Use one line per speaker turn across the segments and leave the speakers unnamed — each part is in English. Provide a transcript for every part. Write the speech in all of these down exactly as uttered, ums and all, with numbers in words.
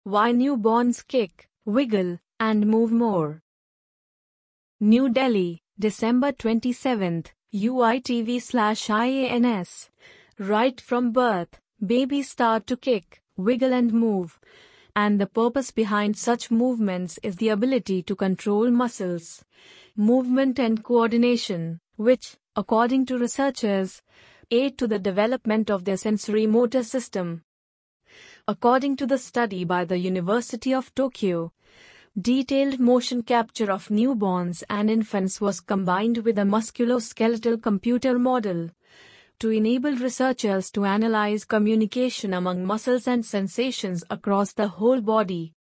Why newborns kick, wiggle, and move more. New Delhi, December twenty-seventh, U I T V slash I A N S. Right from birth, babies start to kick, wiggle and move. And the purpose behind such movements is the ability to control muscles, movement and coordination, which, according to researchers, aid to the development of their sensory motor system. According to the study by the University of Tokyo, detailed motion capture of newborns and infants was combined with a musculoskeletal computer model to enable researchers to analyze communication among muscles and sensations across the whole body.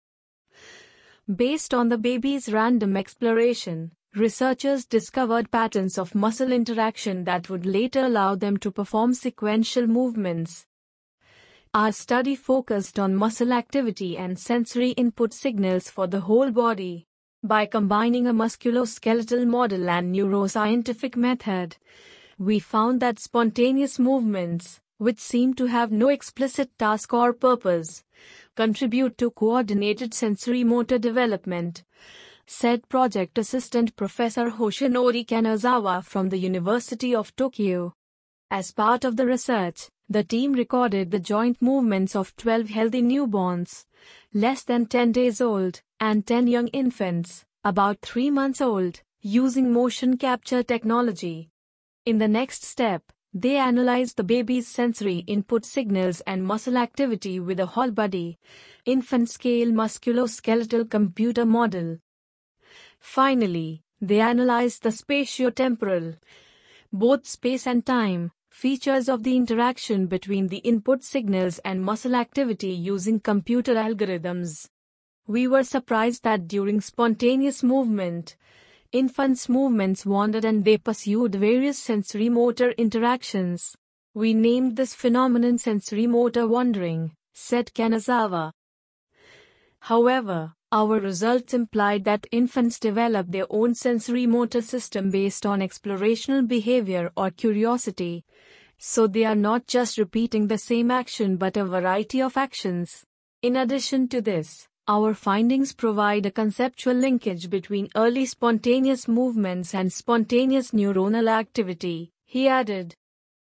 Based on the baby's random exploration, researchers discovered patterns of muscle interaction that would later allow them to perform sequential movements. Our study focused on muscle activity and sensory input signals for the whole body. By combining a musculoskeletal model and neuroscientific method, we found that spontaneous movements, which seem to have no explicit task or purpose, contribute to coordinated sensory motor development, said project assistant Professor Yoshinori Kanazawa from the University of Tokyo. As part of the research, the team recorded the joint movements of twelve healthy newborns, less than ten days old, and ten young infants, about three months old, using motion capture technology. In the next step, they analyzed the baby's sensory input signals and muscle activity with a whole-body, infant-scale musculoskeletal computer model. Finally, they analyzed the spatiotemporal, both space and time, features of the interaction between the input signals and muscle activity using computer algorithms. We were surprised that during spontaneous movement, infants' movements wandered and they pursued various sensory motor interactions. We named this phenomenon sensory motor wandering, said Kanazawa. However, our results implied that infants develop their own sensory motor system based on explorational behavior or curiosity, so they are not just repeating the same action but a variety of actions. In addition to this, our findings provide a conceptual linkage between early spontaneous movements and spontaneous neuronal activity, he added.